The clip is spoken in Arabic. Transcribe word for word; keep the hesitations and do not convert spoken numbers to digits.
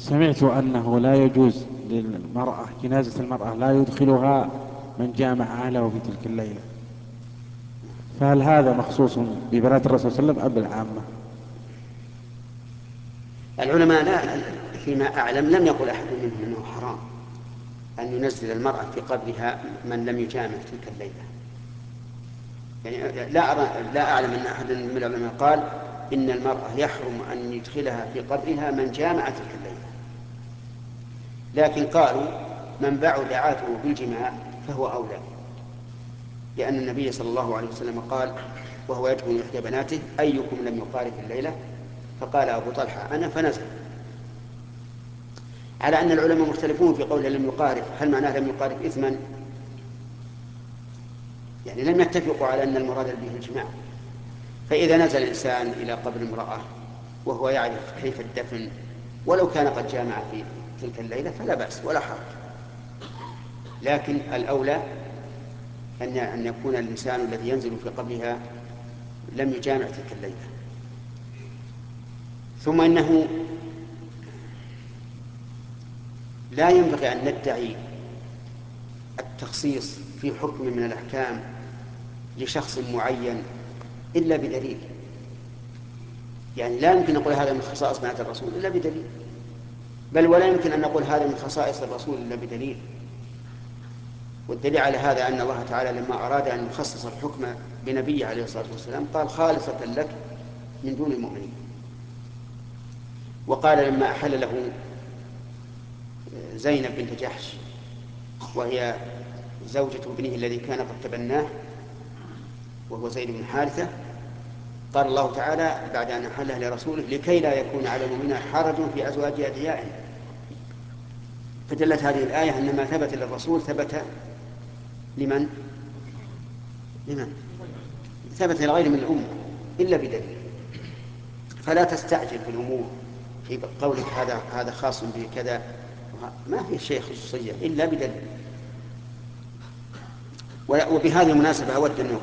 سمعت أنه لا يجوز للمرأة، جنازة المرأة لا يدخلها من جامع أهله في تلك الليلة، فهل هذا مخصوص ببنات الرسول صلى الله عليه وسلم أم بالعامة؟ العلماء لا فيما أعلم لم يقل أحد منهم أنه حرام أن ينزل المرأة في قبرها من لم يجامع تلك الليلة. يعني لا أرى لا أعلم أن أحد من العلماء قال إن المرأة يحرم أن يدخلها في قبرها من جامع تلك الليلة، لكن قالوا من بعد عاته بالجماع فهو أولى، لأن النبي صلى الله عليه وسلم قال وهو يدخل إحدى بناته أيكم لم يقارف الليلة؟ فقال أبو طلحة أنا، فنزل. على أن العلماء مختلفون في قوله لم يقارف، هل معناه لم يقارف إثما؟ يعني لم يتفقوا على أن المراد به الجماع. فإذا نزل الإنسان إلى قبر امرأة وهو يعرف كيف الدفن ولو كان قد جامع في تلك الليلة فلا بأس ولا حرج، لكن الأولى أن أن يكون الإنسان الذي ينزل في قبرها لم يجامع تلك الليلة. ثم إنه لا ينبغي أن ندعي التخصيص في حكم من الأحكام لشخص معين إلا بدليل. يعني لا يمكن نقول هذا من خصائص بنات الرسول إلا بدليل، بل ولا يمكن أن نقول هذا من خصائص الرسول إلا بدليل. والدليل على هذا أن الله تعالى لما أراد أن يخصص الحكم بنبيه عليه الصلاة والسلام قال خالصة لك من دون المؤمنين. وقال لما أحل له زينب بنت جحش وهي زوجة ابنه الذي كان قد تبناه وهو زيد بن حارثة، قال الله تعالى بعد أن أحله لرسوله لكي لا يكون على المؤمنين حرج في أزواج أدعيائهم. فدلت هذه الآية أن ما ثبت للرسول ثبت لمن؟ لمن؟ ثبت لغير من الأمة إلا بدليل. فلا تستعجل في الأمور في قولك هذا هذا خاص بكذا، ما في شيء خصوصية إلا بدليل. وبهذه المناسبة أود أن